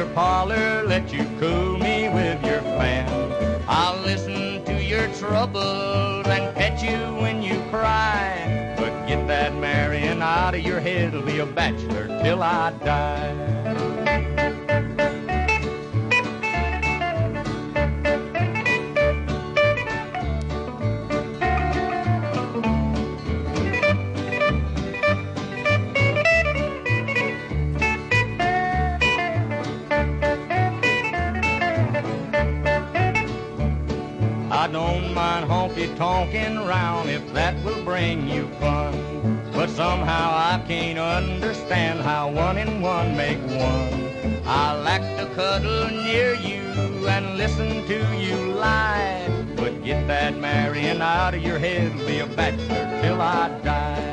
parlor, let you cool me with your fan. I'll listen to your troubles and pet you when you cry. But get that marrying out of your head, I'll be a bachelor till I die. I don't mind honky-tonkin' round if that will bring you fun. But somehow I can't understand how one and one make one. I like to cuddle near you and listen to you lie. But get that marrying out of your head, be a bachelor till I die.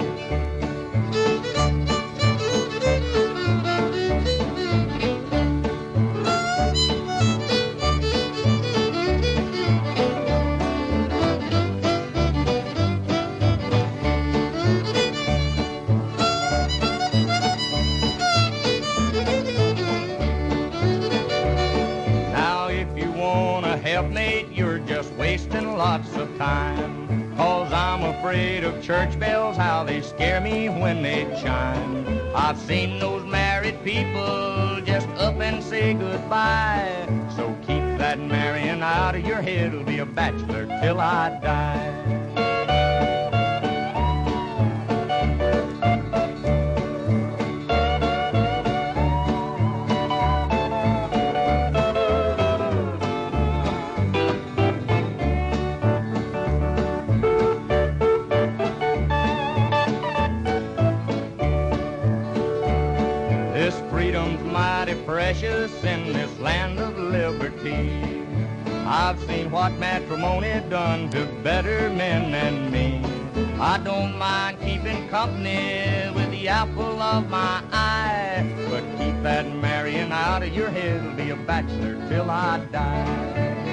Helpmate, you're just wasting lots of time. 'Cause I'm afraid of church bells, how they scare me when they chime. I've seen those married people just up and say goodbye. So keep that marrying out of your head, I'll be a bachelor till I die. This freedom's mighty precious in this land of liberty. I've seen what matrimony done to better men than me. I don't mind keeping company with the apple of my eye. But keep that marrying out of your head, I'll be a bachelor till I die.